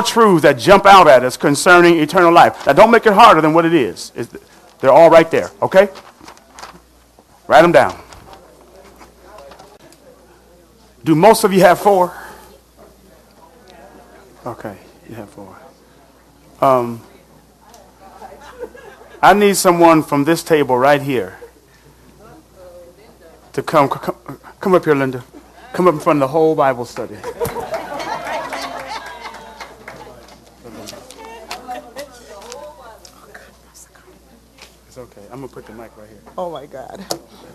four truths that jump out at us concerning eternal life. Now, don't make it harder than what it is. They're all right there, okay? Write them down. Do most of you have four? Okay, you have four. I need someone from this table right here to come up here, Linda. Come up in front of the whole Bible study. It's okay. I'm going to put the mic right here. Oh, my God.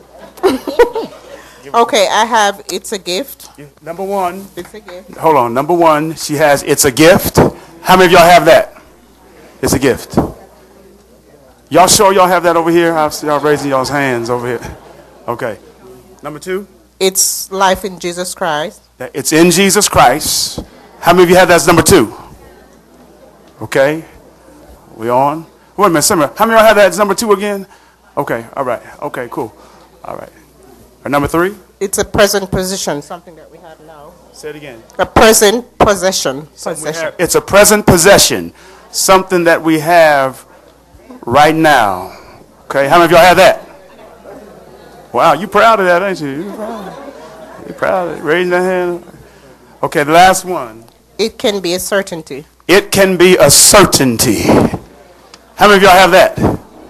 Okay, I have It's a Gift. Number one. It's a gift. Hold on. Number one, she has It's a Gift. How many of y'all have that? It's a gift. Y'all sure y'all have that over here? I see y'all raising y'all's hands over here. Okay. Number two? It's Life in Jesus Christ. It's in Jesus Christ. How many of you have that as number two? Okay. We on? Wait a minute, Simmer. How many of y'all have that as number two again? Okay. All right. Okay, cool. All right. Or number three? It's a present position, something that we have now. Say it again. A present possession. It's a present possession. Something that we have right now. Okay. How many of y'all have that? Wow, you proud of that, ain't you? You're proud of it. Raising that hand. Okay, the last one. It can be a certainty. It can be a certainty. How many of y'all have that?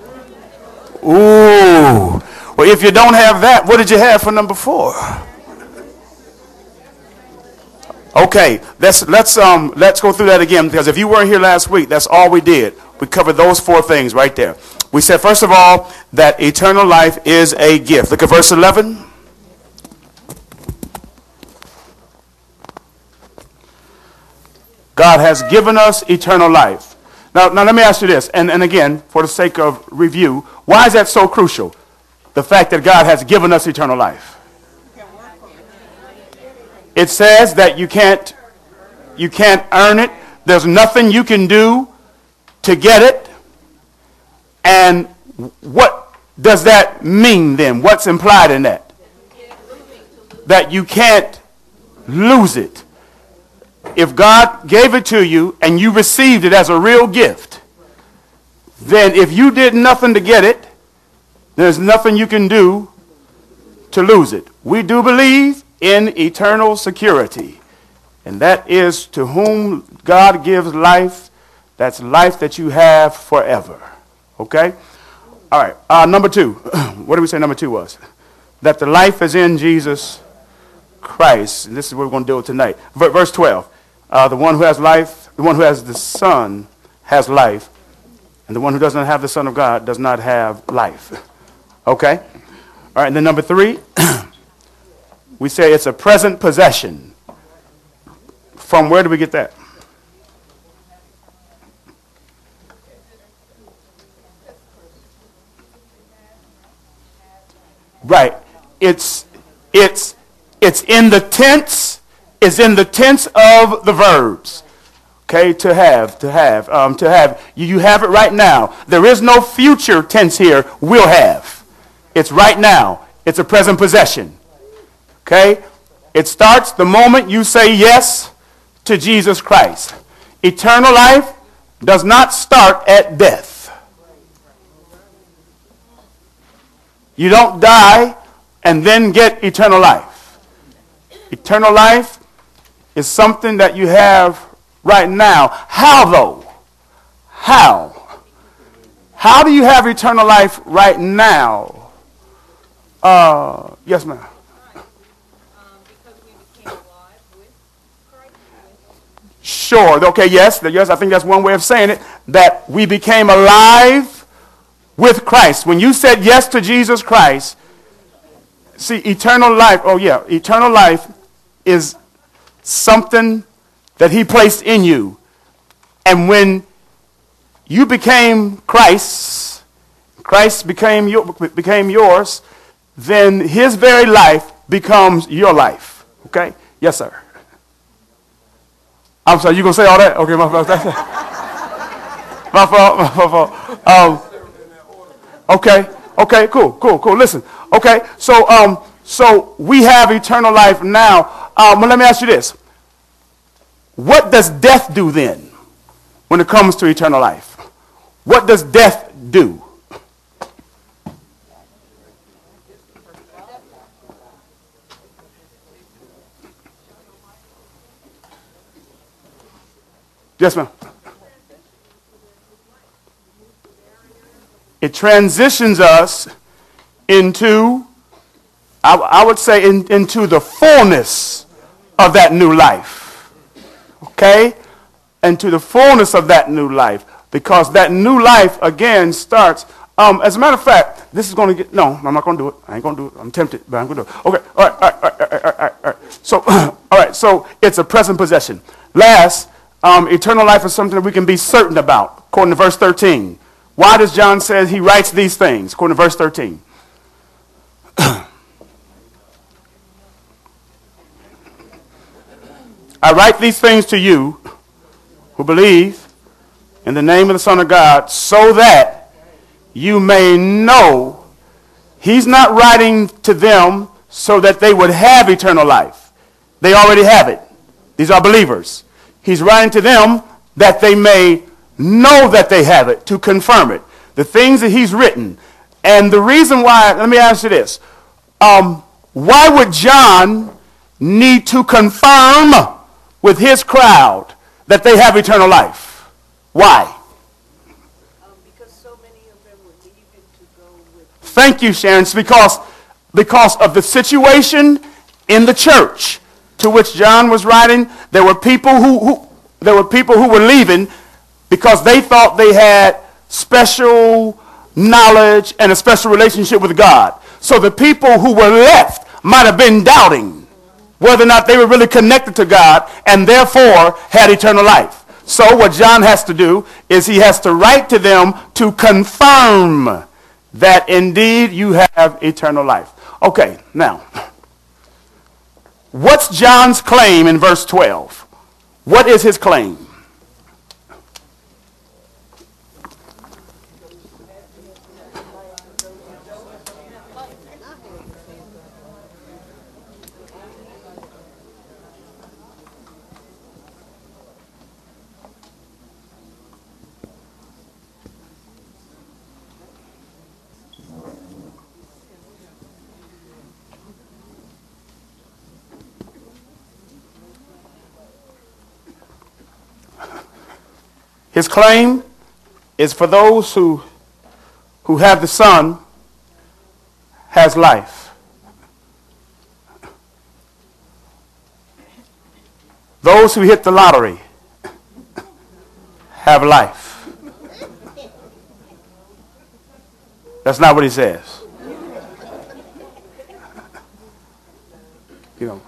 Ooh. Well, if you don't have that, what did you have for number four? Okay, let's go through that again, because if you weren't here last week, that's all we did. We covered those four things right there. We said, first of all, that eternal life is a gift. Look at verse 11. God has given us eternal life. Now let me ask you this, and again, for the sake of review, why is that so crucial? The fact that God has given us eternal life. It says that you can't earn it. There's nothing you can do to get it. And what does that mean then? What's implied in that? That you can't lose it. If God gave it to you and you received it as a real gift, then if you did nothing to get it, there's nothing you can do to lose it. We do believe in eternal security. And that is to whom God gives life. That's life that you have forever. Okay? All right. Number two. What did we say number two was? That the life is in Jesus Christ. And this is what we're going to deal with tonight. Verse 12. The one who has life, the one who has the Son has life. And the one who does not have the Son of God does not have life. Okay? All right. And then number three. We say it's a present possession. From where do we get that? Right. It's in the tense. It's in the tense of the verbs. Okay, to have. You have it right now. There is no future tense here. Will have. It's right now. It's a present possession. Okay? It starts the moment you say yes to Jesus Christ. Eternal life does not start at death. You don't die and then get eternal life. Eternal life is something that you have right now. How though? How? How do you have eternal life right now? Yes, ma'am. Sure. Okay, yes, I think that's one way of saying it, that we became alive with Christ. When you said yes to Jesus Christ, see, eternal life, eternal life is something that he placed in you. And when you became Christ became yours, then his very life becomes your life. Okay? Yes, sir. I'm sorry, you going to say all that? Okay, my fault. My fault. Okay, cool. Listen. Okay, so we have eternal life now. But let me ask you this. What does death do then? when it comes to eternal life. What does death do? Yes, ma'am. It transitions us into, I would say, into the fullness of that new life. Okay? Into the fullness of that new life. Because that new life, again, starts. As a matter of fact, this is going to get, no, I'm not going to do it. I ain't going to do it. I'm tempted, but I'm going to do it. Okay, all right. So, all right, so it's a present possession. Last, eternal life is something that we can be certain about, according to verse 13. Why does John say he writes these things, according to verse 13? I write these things to you who believe in the name of the Son of God, so that you may know. He's not writing to them so that they would have eternal life. They already have it. These are believers. He's writing to them that they may know that they have it, to confirm it. The things that he's written. And the reason why, let me ask you this. Why would John need to confirm with his crowd that they have eternal life? Why? Because so many of them were leaving to go with. Thank you, Sharon. It's because of the situation in the church to which John was writing. There were people who were leaving because they thought they had special knowledge and a special relationship with God. So the people who were left might have been doubting whether or not they were really connected to God and therefore had eternal life. So what John has to do is he has to write to them to confirm that indeed you have eternal life. Okay, now, what's John's claim in verse 12? What is his claim? His claim is for those who have the Son has life. Those who hit the lottery have life. That's not what he says. You know,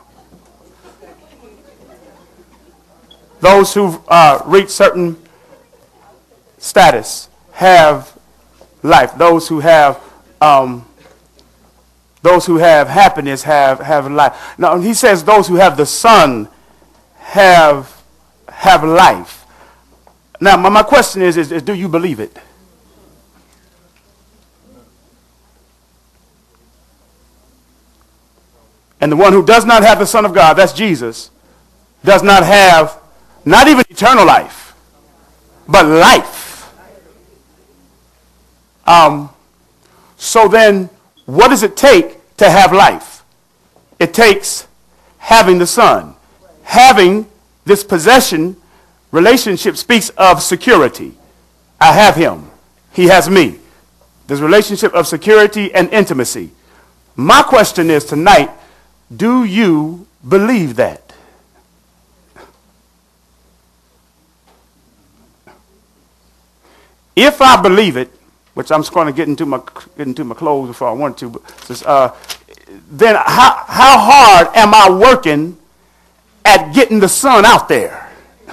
those who've reached certain status have life. Those who have happiness have life. Now he says those who have the Son have life. Now my question is do you believe it? And the one who does not have the Son of God, that's Jesus, does not have not even eternal life, but life. So then, what does it take to have life? It takes having the Son. Having this possession relationship speaks of security. I have him. He has me. There's a relationship of security and intimacy. My question is tonight, do you believe that? If I believe it, which I'm just going to get into my clothes before I want to, but then how hard am I working at getting the Son out there?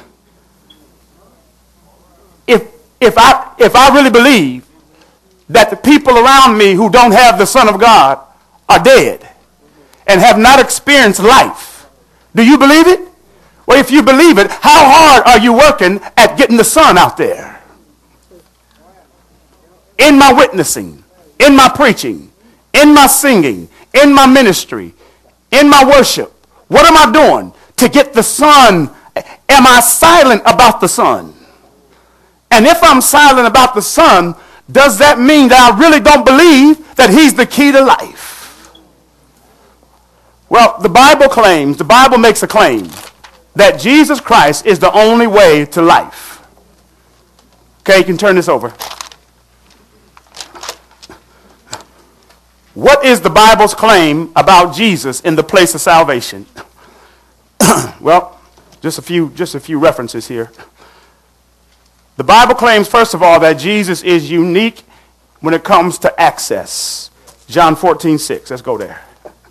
If I really believe that the people around me who don't have the Son of God are dead and have not experienced life, do you believe it? Well, if you believe it, how hard are you working at getting the Son out there? In my witnessing, in my preaching, in my singing, in my ministry, in my worship, what am I doing to get the Son? Am I silent about the Son? And if I'm silent about the Son, does that mean that I really don't believe that he's the key to life? Well, the Bible makes a claim that Jesus Christ is the only way to life. Okay, you can turn this over. What is the Bible's claim about Jesus in the place of salvation? Well, just a few references here. The Bible claims, first of all, that Jesus is unique when it comes to access. John 14:6. Let's go there.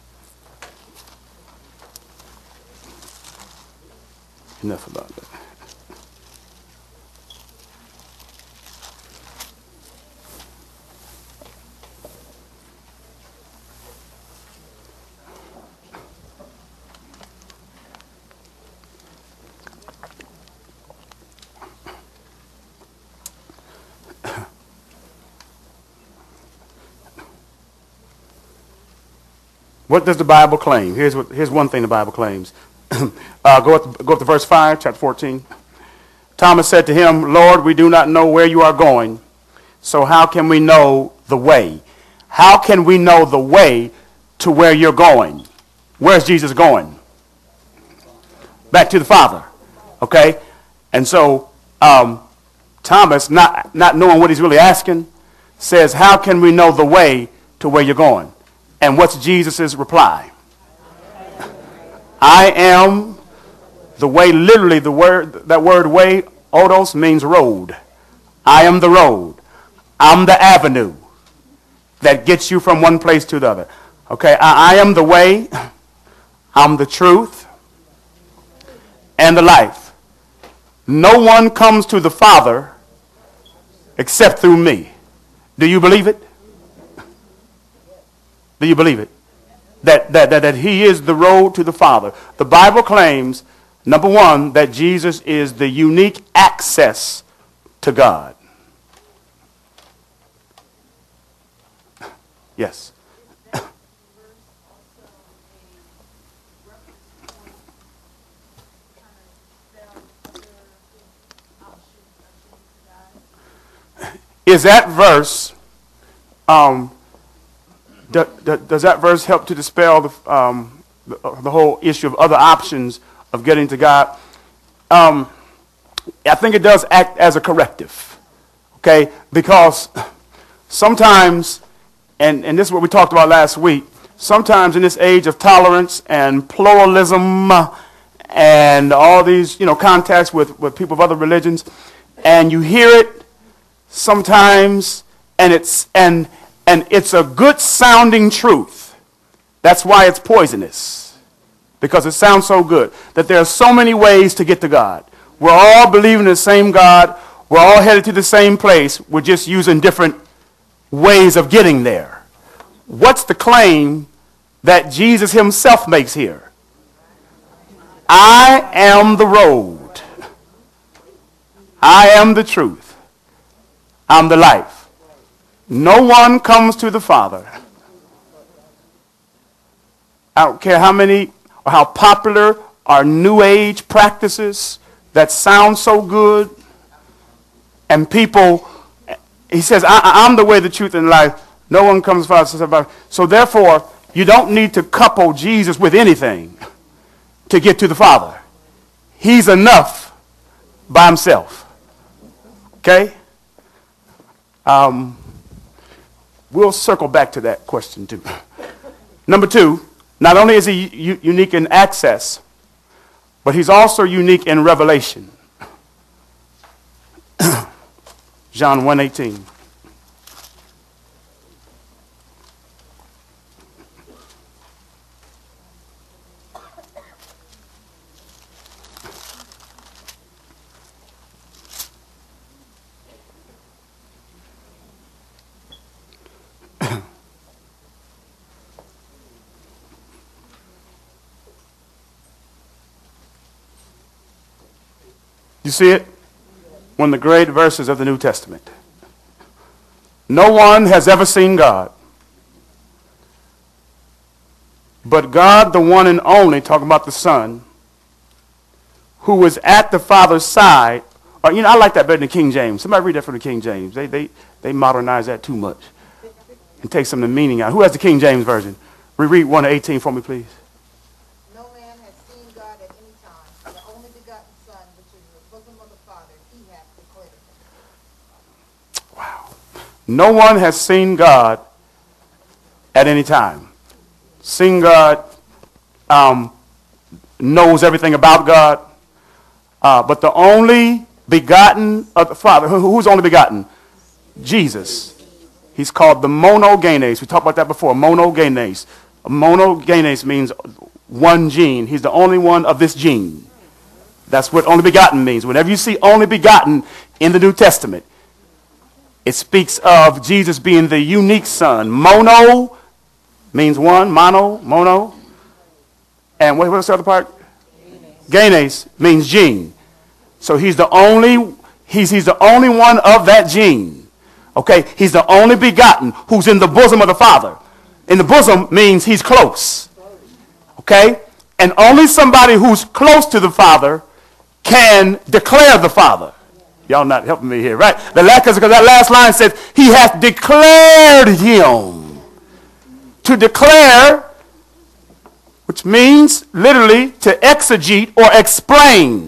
Enough about that. What does the Bible claim? Here's one thing the Bible claims. Go up to verse 5, chapter 14. Thomas said to him, Lord, we do not know where you are going, so how can we know the way? How can we know the way to where you're going? Where's Jesus going? Back to the Father. Okay? And so Thomas, not knowing what he's really asking, says, how can we know the way to where you're going? And what's Jesus' reply? I am the way. Literally, that word way, odos, means road. I am the road. I'm the avenue that gets you from one place to the other. Okay, I am the way. I'm the truth and the life. No one comes to the Father except through me. Do you believe it? Do you believe it? That he is the road to the Father. The Bible claims, number one, that Jesus is the unique access to God. Yes. Is that verse, does that verse help to dispel the whole issue of other options of getting to God? I think it does act as a corrective, okay? Because sometimes, and this is what we talked about last week, sometimes in this age of tolerance and pluralism and all these, contacts with people of other religions, and you hear it sometimes, and it's a good sounding truth. That's why it's poisonous, because it sounds so good, that there are so many ways to get to God. We're all believing in the same God. We're all headed to the same place. We're just using different ways of getting there. What's the claim that Jesus himself makes here? I am the road. I am the truth. I'm the life. No one comes to the Father. I don't care how many or how popular are New Age practices that sound so good. And people, he says, I'm the way, the truth, and life. No one comes to the Father. So therefore, you don't need to couple Jesus with anything to get to the Father. He's enough by himself. Okay? We'll circle back to that question too. Number two, not only is he unique in access, but he's also unique in revelation. John 1:18. You see it? One of the great verses of the New Testament. No one has ever seen God, but God, the one and only, talking about the Son, who is at the Father's side, I like that better than King James. Somebody read that from the King James. They modernize that too much and take some of the meaning out. Who has the King James version? Reread 1:18 for me, please. No man has seen God at any time. The only begotten Son, which is in the bosom of the Father, he hath declared him. Wow. No one has seen God at any time. Seen God, knows everything about God. But the only begotten of the Father, who's only begotten? Jesus. He's called the monogenes. We talked about that before, monogenes. Monogenes means one gene. He's the only one of this gene. That's what only begotten means. Whenever you see only begotten in the New Testament, it speaks of Jesus being the unique son. Mono means one, mono. And what's the other part? Genes means gene. So he's the only one of that gene. Okay? He's the only begotten who's in the bosom of the Father. In the bosom means he's close. Okay? And only somebody who's close to the Father can declare the Father. Y'all not helping me here, right? Because that last line says, he hath declared him. To declare, which means literally to exegete or explain.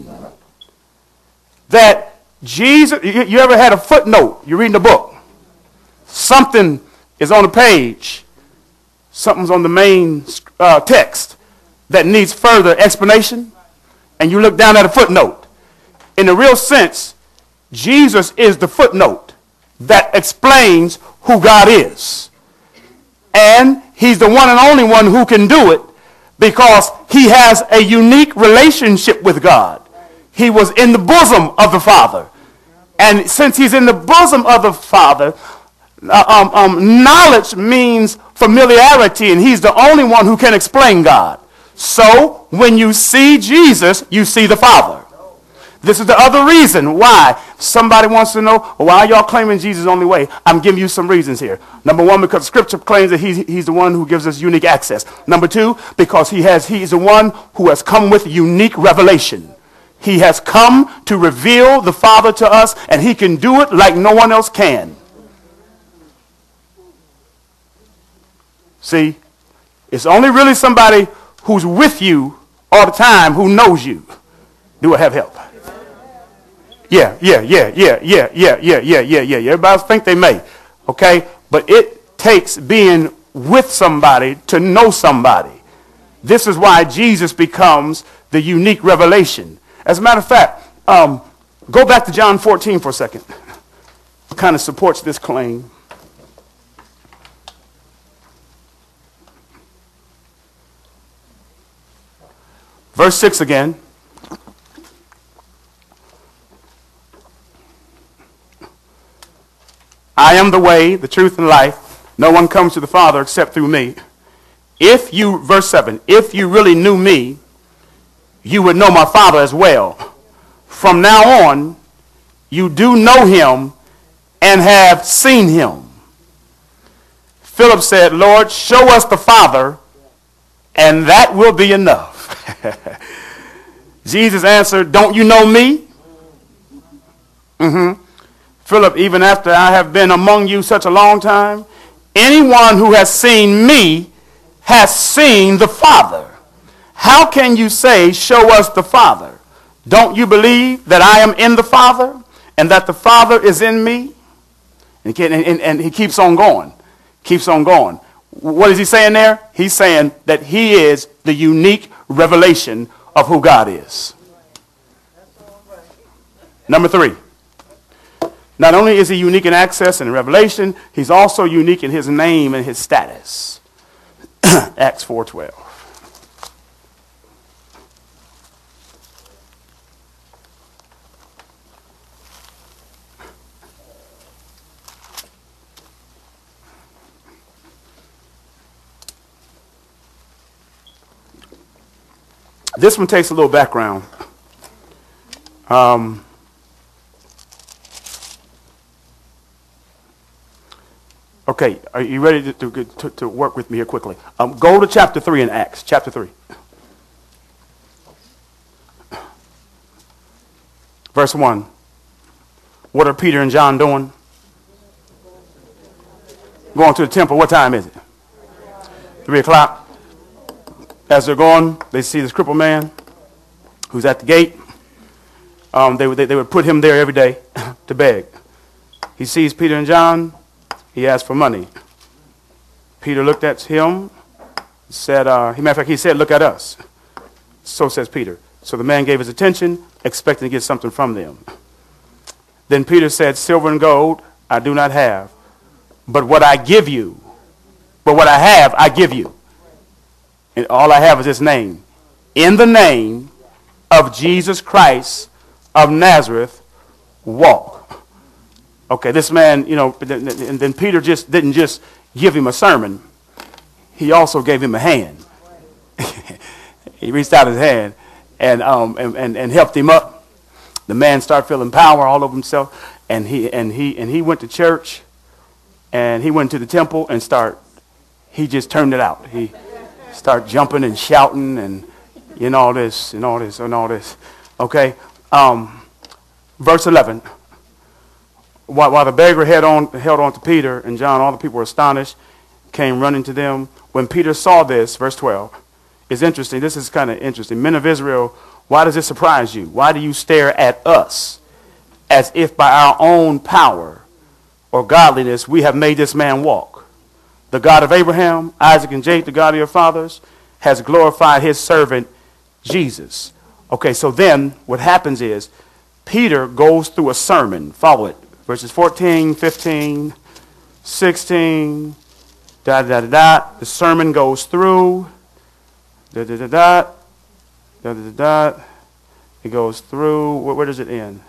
That Jesus, you ever had a footnote? You're reading a book. Something is on the page. Something's on the main text that needs further explanation. And you look down at a footnote. In the real sense, Jesus is the footnote that explains who God is. And he's the one and only one who can do it because he has a unique relationship with God. He was in the bosom of the Father. And since he's in the bosom of the Father, knowledge means familiarity, and he's the only one who can explain God. So when you see Jesus, you see the Father. This is the other reason why somebody wants to know, why y'all claiming Jesus is the only way? I'm giving you some reasons here. Number one, because Scripture claims that he's the one who gives us unique access. Number two, because he's the one who has come with unique revelation. He has come to reveal the Father to us, and he can do it like no one else can. See, it's only really somebody who's with you all the time who knows you. Do I have help? Yeah. Everybody else think they may. Okay? But it takes being with somebody to know somebody. This is why Jesus becomes the unique revelation. As a matter of fact, go back to John 14 for a second. It kind of supports this claim. Verse 6 again. I am the way, the truth, and life. No one comes to the Father except through me. Verse 7, if you really knew me, you would know my Father as well. From now on, you do know him and have seen him. Philip said, Lord, show us the Father, and that will be enough. Jesus answered, don't you know me? Philip, even after I have been among you such a long time, anyone who has seen me has seen the Father. How can you say, show us the Father? Don't you believe that I am in the Father and that the Father is in me? And he keeps on going. Keeps on going. What is he saying there? He's saying that he is the unique revelation of who God is. Number 3. Not only is he unique in access and revelation, he's also unique in his name and his status. Acts 4:12. This one takes a little background. Okay, are you ready to work with me here quickly? Go to chapter 3 in Acts, chapter 3. Verse 1. What are Peter and John doing? Going to the temple. What time is it? 3 o'clock. As they're going, they see this crippled man who's at the gate. They would put him there every day to beg. He sees Peter and John. He asks for money. Peter looked at him, said, matter of fact, he said, look at us. So says Peter. So the man gave his attention, expecting to get something from them. Then Peter said, silver and gold I do not have, but what I give you, but what I have, I give you. And all I have is this name. In the name of Jesus Christ of Nazareth, walk. Okay, this man, and then Peter didn't just give him a sermon. He also gave him a hand. He reached out his hand and helped him up. The man started feeling power all over himself, and he went to church, and he went to the temple and he just turned it out. He started jumping and shouting and all this. Okay, verse 11. While the beggar held on to Peter and John, all the people were astonished, came running to them. When Peter saw this, verse 12, it's interesting. This is kind of interesting. Men of Israel, why does this surprise you? Why do you stare at us as if by our own power or godliness we have made this man walk? The God of Abraham, Isaac, and Jacob, the God of your fathers, has glorified his servant Jesus. Okay, so then what happens is Peter goes through a sermon. Follow it. Verses 14, 15, 16, The sermon goes through. It goes through. Where does it end?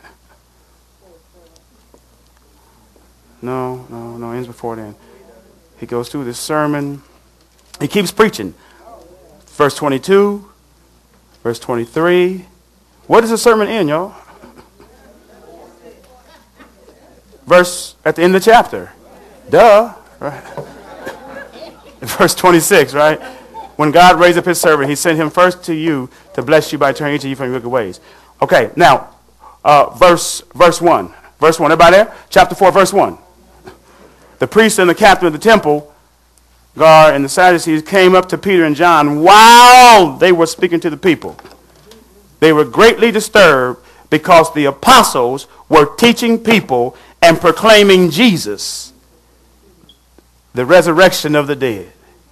No, it ends before it ends. He goes through this sermon. He keeps preaching. Verse 22, verse 23. Where does the sermon end, y'all? Verse at the end of the chapter. Duh. Right? Verse 26, right? When God raised up his servant, he sent him first to you to bless you by turning each of you from your wicked ways. Okay, now, verse 1. Verse 1, everybody there? Chapter 4, verse 1. The priest and the captain of the temple guard and the Sadducees came up to Peter and John while they were speaking to the people. They were greatly disturbed because the apostles were teaching people and proclaiming Jesus, the resurrection of the dead.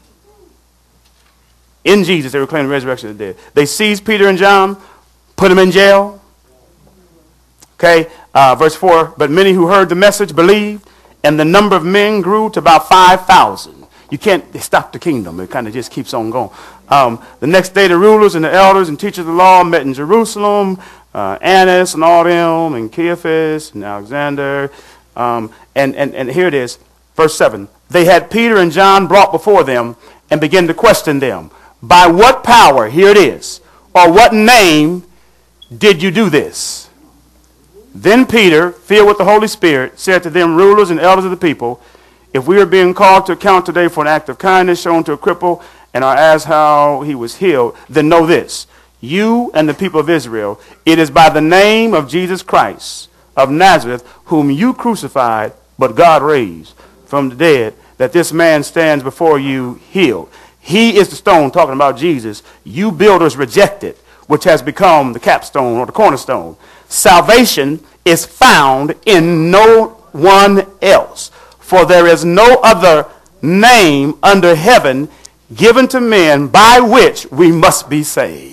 In Jesus, they were claiming the resurrection of the dead. They seized Peter and John, put them in jail. Okay, verse 4, but many who heard the message believed, and the number of men grew to about 5,000. You can't stop the kingdom. It kind of just keeps on going. The next day, the rulers and the elders and teachers of the law met in Jerusalem. Annas and all them, and Caiaphas and Alexander. And here it is, verse 7. They had Peter and John brought before them and began to question them. By what power, here it is, or what name did you do this? Then Peter, filled with the Holy Spirit, said to them, rulers and elders of the people, if we are being called to account today for an act of kindness shown to a cripple and are asked how he was healed, then know this, you and the people of Israel, it is by the name of Jesus Christ of Nazareth, whom you crucified, but God raised from the dead, that this man stands before you healed. He is the stone, talking about Jesus, you builders rejected, which has become the capstone or the cornerstone. Salvation is found in no one else, for there is no other name under heaven given to men by which we must be saved.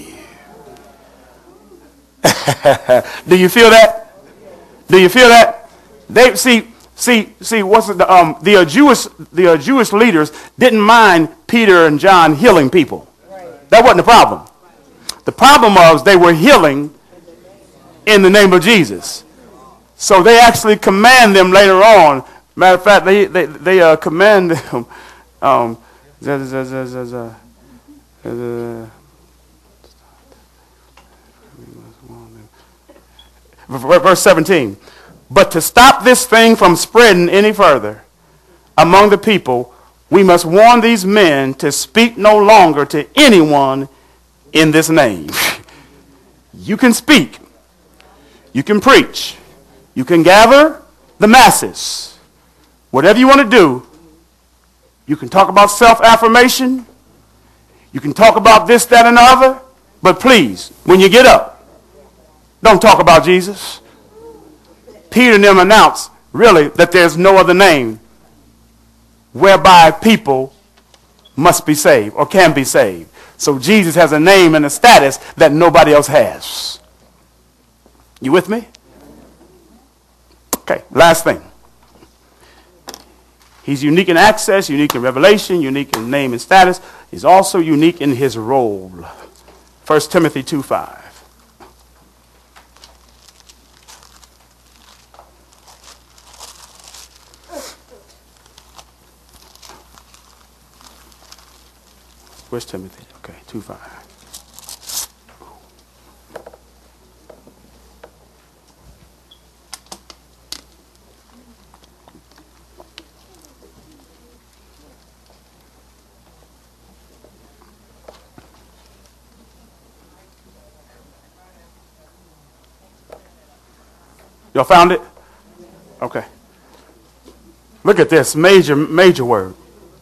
Do you feel that? Do you feel that? They see. What's the Jewish leaders didn't mind Peter and John healing people. That wasn't the problem. The problem was they were healing in the name of Jesus. So they actually command them later on. Matter of fact, they command them. Verse 17. But to stop this thing from spreading any further among the people, we must warn these men to speak no longer to anyone in this name. You can speak. You can preach. You can gather the masses. Whatever you want to do, you can talk about self-affirmation. You can talk about this, that, and the other. But please, when you get up, don't talk about Jesus. Peter and them announced, really, that there's no other name whereby people must be saved or can be saved. So Jesus has a name and a status that nobody else has. You with me? Okay, last thing. He's unique in access, unique in revelation, unique in name and status. He's also unique in his role. 1 Timothy 2:5. Where's Timothy? Okay, 2:5. Y'all found it? Okay. Look at this major word.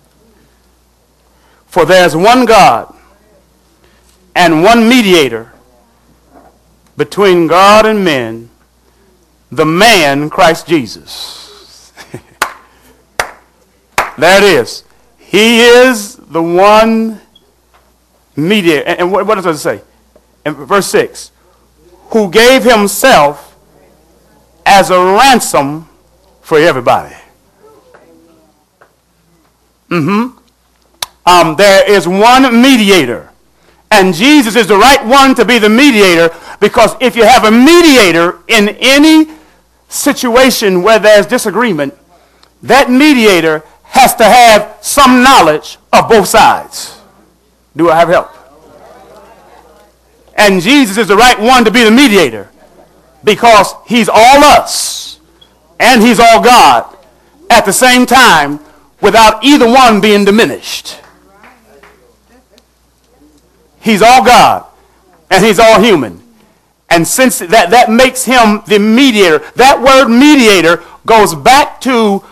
For there's one God and one mediator between God and men, the man Christ Jesus. There it is. He is the one mediator. And what does it say? In verse 6. Who gave himself as a ransom for everybody. There is one mediator. And Jesus is the right one to be the mediator, because if you have a mediator in any situation where there's disagreement, that mediator has to have some knowledge of both sides. Do I have help? And Jesus is the right one to be the mediator, because he's all us and he's all God at the same time without either one being diminished. He's all God and he's all human. And since that makes him the mediator, that word mediator goes back to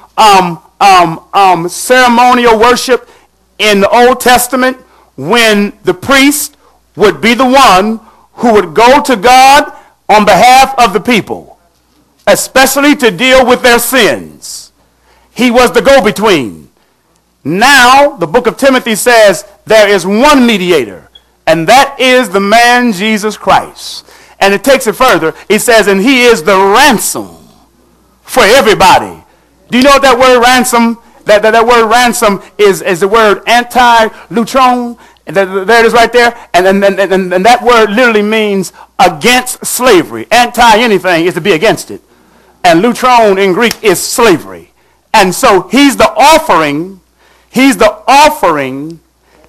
ceremonial worship in the Old Testament, when the priest would be the one who would go to God on behalf of the people, especially to deal with their sins. He was the go-between. Now, the book of Timothy says there is one mediator, and that is the man Jesus Christ. And it takes it further. It says, and he is the ransom for everybody. Do you know what that word ransom, that word ransom is the word anti-lutron? There it is right there. And that word literally means against slavery. Anti-anything is to be against it. And lutron in Greek is slavery. And so he's the offering. He's the offering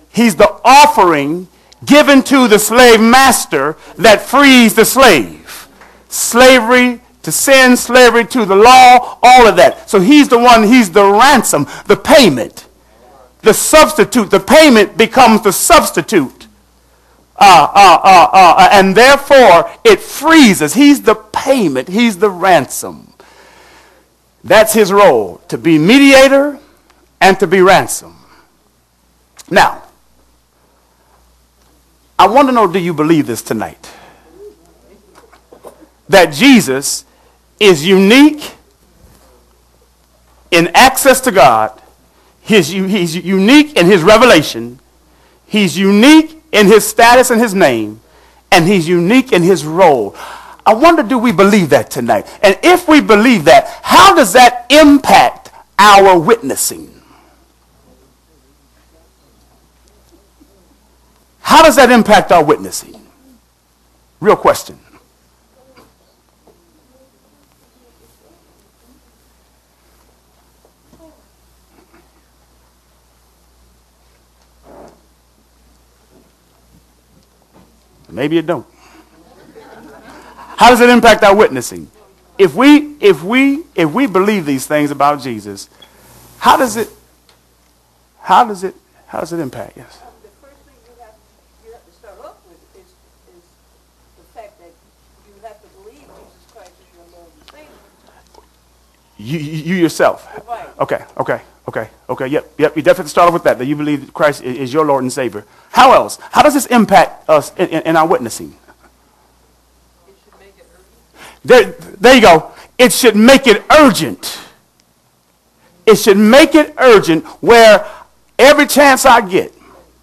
given to the slave master that frees the slave. Slavery to sin, slavery to the law, all of that. So he's the one, he's the ransom, the payment. The substitute, the payment becomes the substitute. And therefore, it frees us. He's the payment. He's the ransom. That's his role, to be mediator and to be ransom. Now, I want to know, do you believe this tonight? That Jesus is unique in access to God. He's unique in his revelation. He's unique in his status and his name. And he's unique in his role. I wonder, do we believe that tonight? And if we believe that, how does that impact our witnessing? How does that impact our witnessing? Real question. Maybe it don't. How does it impact our witnessing? If we believe these things about Jesus, how does it impact? Yes. The first thing you have to start off with is the fact that you have to believe Jesus Christ is your Lord and Savior. You yourself. Right. Okay. Yep. You definitely have to start off with that you believe that Christ is your Lord and Savior. How else? How does this impact us in our witnessing? It should make it urgent. There you go. It should make it urgent. It should make it urgent where every chance I get,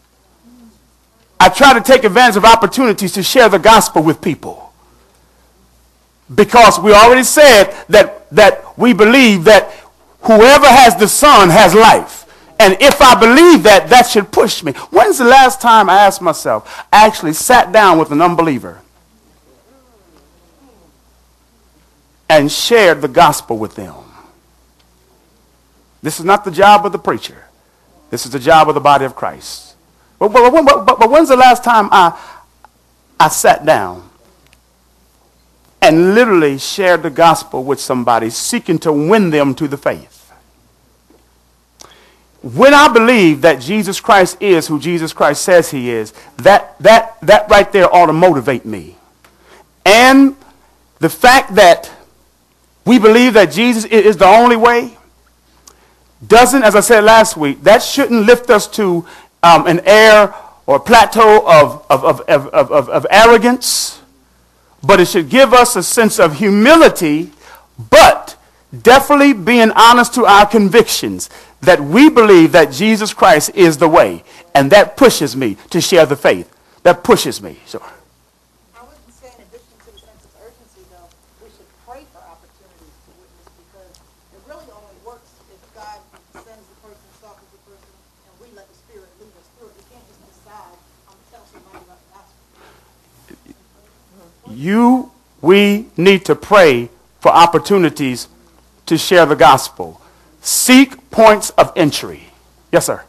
I try to take advantage of opportunities to share the gospel with people. Because we already said that we believe that whoever has the Son has life. And if I believe that, that should push me. When's the last time I asked myself, I actually sat down with an unbeliever and shared the gospel with them? This is not the job of the preacher. This is the job of the body of Christ. But when's the last time I sat down and literally shared the gospel with somebody, seeking to win them to the faith? When I believe that Jesus Christ is who Jesus Christ says he is, that right there ought to motivate me. And the fact that we believe that Jesus is the only way doesn't, as I said last week, that shouldn't lift us to an air or plateau of arrogance, but it should give us a sense of humility, but definitely being honest to our convictions that we believe that Jesus Christ is the way, and that pushes me to share the faith. That pushes me. So, I wouldn't say in addition to the sense of urgency, though, we should pray for opportunities to witness, because it really only works if God sends the person, softens the person, and we let the Spirit lead us through it. We can't just decide, I'm going to tell somebody about the gospel. we need to pray for opportunities to share the gospel. Seek points of entry. Yes, sir.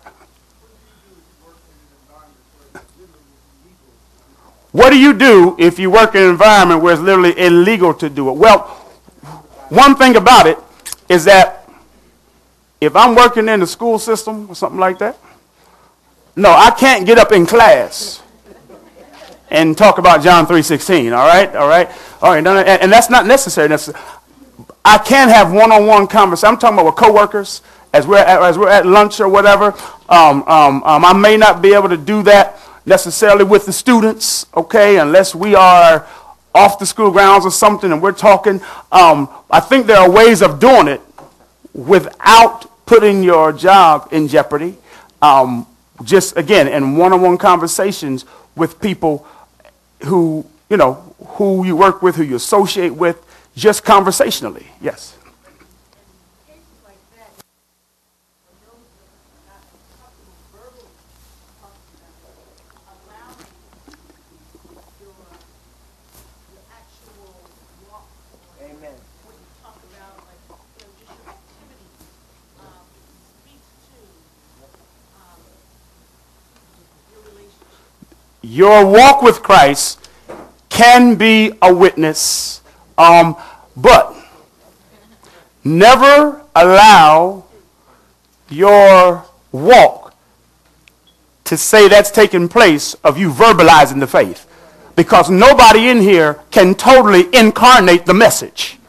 What do you do if you work in an environment where it's literally illegal to do it? Well, one thing about it is that if I'm working in the school system or something like that, no, I can't get up in class and talk about John 3:16. All right. And that's not necessary. I can have one-on-one conversation. I'm talking about with coworkers as we're at lunch or whatever. I may not be able to do that necessarily with the students, okay, unless we are off the school grounds or something and we're talking. I think there are ways of doing it without putting your job in jeopardy. Just again, in one-on-one conversations with people who you work with, who you associate with, just conversationally. Yes. Cases like that, those that are not comfortable verbally talking about it, allowing your actual walk. Amen. When you talk about just your activity, it speaks to your relationship. Your walk with Christ can be a witness. But never allow your walk to say that's taking place of you verbalizing the faith, because nobody in here can totally incarnate the message.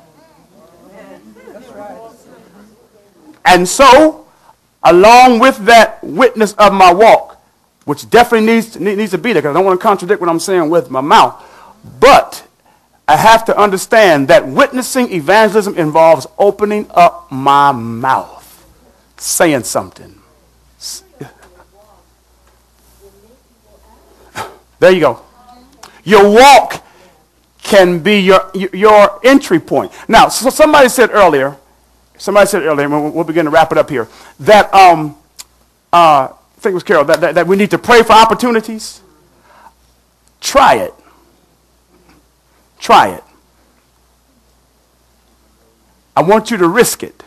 And so, along with that witness of my walk, which definitely needs to be there, because I don't want to contradict what I'm saying with my mouth, but I have to understand that witnessing evangelism involves opening up my mouth, saying something. There you go. Your walk can be your entry point. Now, so somebody said earlier, we'll begin to wrap it up here, that I think it was Carol, that we need to pray for opportunities. Try it. Try it. I want you to risk it.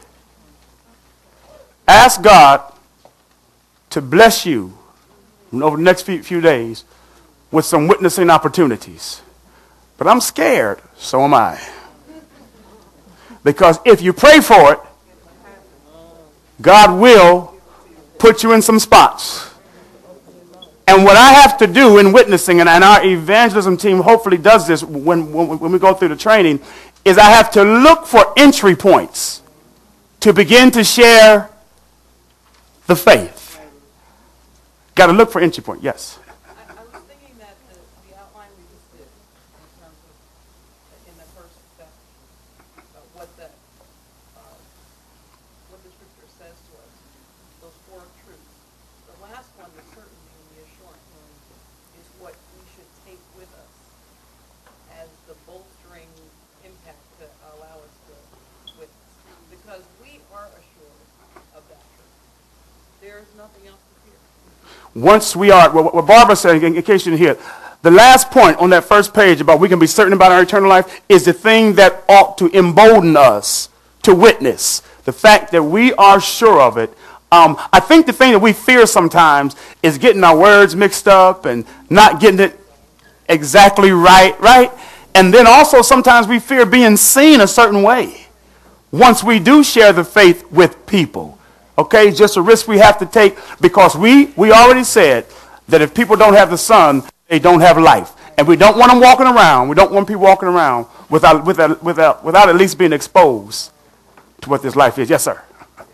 Ask God to bless you over the next few days with some witnessing opportunities. But I'm scared, so am I. Because if you pray for it, God will put you in some spots. And what I have to do in witnessing, and our evangelism team hopefully does this when we go through the training, is I have to look for entry points to begin to share the faith. Got to look for entry point. Yes. I was thinking that the outline we just did in terms of, in the first step, what the scripture says to us, those four truths. The last one, the certainty and the assurance, is what we should take with us as the bolstering impact to allow us to witness. Because we are assured of that truth. There is nothing else to fear. Once we are, what Barbara said, in case you didn't hear it, the last point on that first page about we can be certain about our eternal life is the thing that ought to embolden us to witness. The fact that we are sure of it. I think the thing that we fear sometimes is getting our words mixed up and not getting it exactly right? And then also sometimes we fear being seen a certain way once we do share the faith with people. Okay, just a risk we have to take because we already said that if people don't have the Son, they don't have life. And we don't want them walking around. We don't want people walking around without at least being exposed to what this life is. Yes, sir.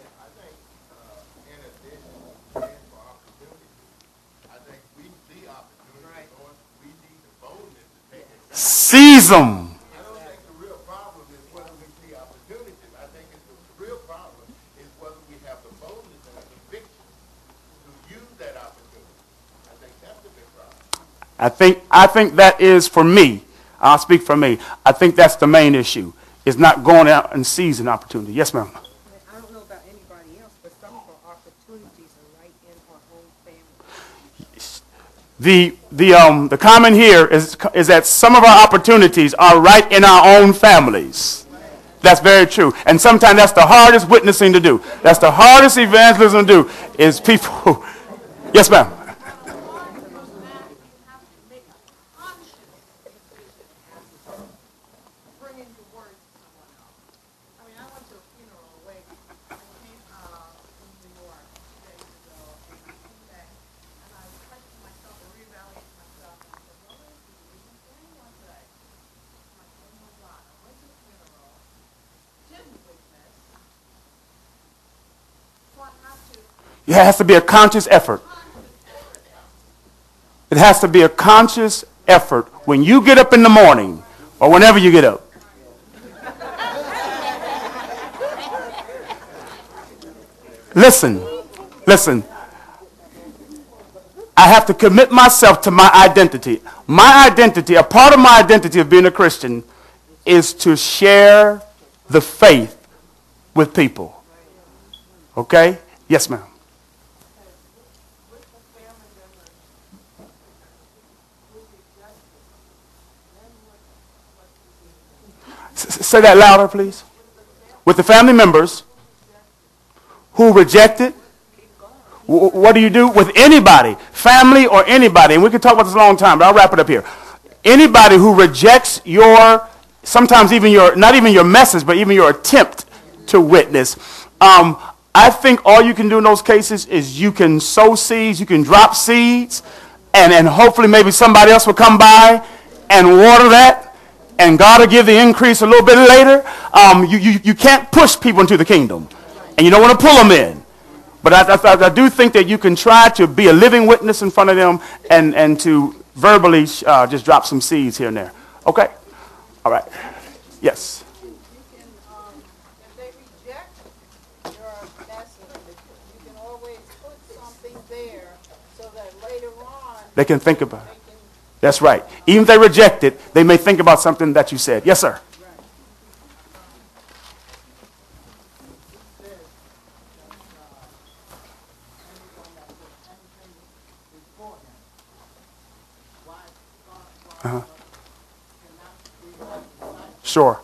Seize them. I don't think the real problem is whether we see opportunities. I think the real problem is whether we have the boldness and the conviction to use that opportunity. I think that's the big problem. I think that is for me. I'll speak for me. I think that's the main issue. Is not going out and seizing opportunity. Yes, ma'am. I don't know about anybody else, but some of our opportunities are right in our own family. The comment here is that some of our opportunities are right in our own families. That's very true. And sometimes that's the hardest witnessing to do. That's the hardest evangelism to do is people. Yes, ma'am. It has to be a conscious effort. It has to be a conscious effort when you get up in the morning or whenever you get up. Listen. I have to commit myself to my identity. My identity, a part of my identity of being a Christian is to share the faith with people. Okay? Yes, ma'am. Say that louder, please. With the family members who reject it, what do you do with anybody, family or anybody? And we can talk about this a long time, but I'll wrap it up here. Anybody who rejects sometimes even not even your message, but even your attempt to witness. I think all you can do in those cases is you can sow seeds, you can drop seeds, and hopefully maybe somebody else will come by and water that. And God will give the increase a little bit later. You can't push people into the kingdom. And you don't want to pull them in. But I do think that you can try to be a living witness in front of them and to verbally just drop some seeds here and there. Okay? All right. Yes. You can, if they reject your message, you can always put something there so that later on They can think about it. That's right. Even if they reject it, they may think about something that you said. Yes, sir. Uh-huh. Sure.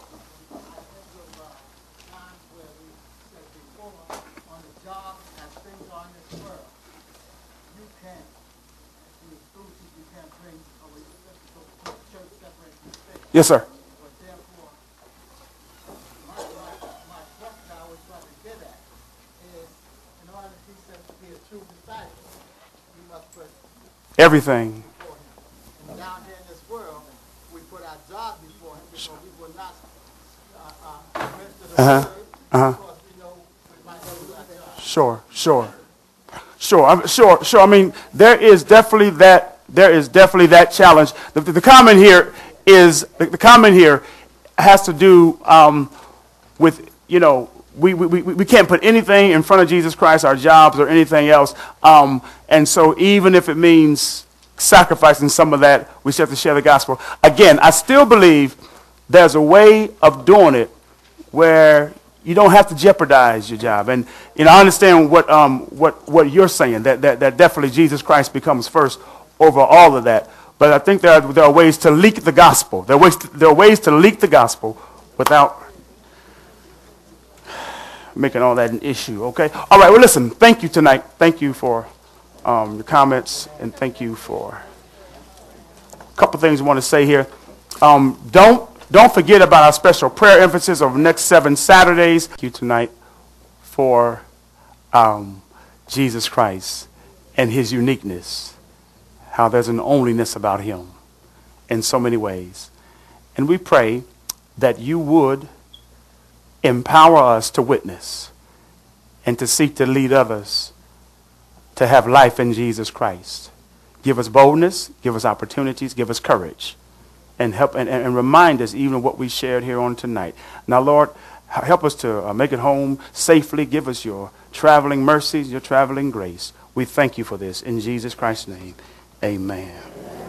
Yes, sir. But therefore, my question I was trying to get at is, in order for he says to be a true disciple, you must put Everything. before him. And down here in this world, we put our job before him because we will not minister the word because we know Sure. I mean, there is definitely that challenge. The comment here has to do with, we can't put anything in front of Jesus Christ, our jobs or anything else. And so even if it means sacrificing some of that, we still have to share the gospel. Again, I still believe there's a way of doing it where you don't have to jeopardize your job. And I understand what you're saying, that definitely Jesus Christ becomes first over all of that. But I think there are ways to leak the gospel. There are ways to leak the gospel without making all that an issue, okay? All right, well, listen, thank you tonight. Thank you for your comments, and thank you for a couple things I want to say here. Don't forget about our special prayer emphasis over the next 7 Saturdays. Thank you tonight for Jesus Christ and his uniqueness, how there's an onlyness about him in so many ways. And we pray that you would empower us to witness and to seek to lead others to have life in Jesus Christ. Give us boldness, give us opportunities, give us courage, and help and remind us even of what we shared here on tonight. Now, Lord, help us to make it home safely. Give us your traveling mercies, your traveling grace. We thank you for this. In Jesus Christ's name, amen.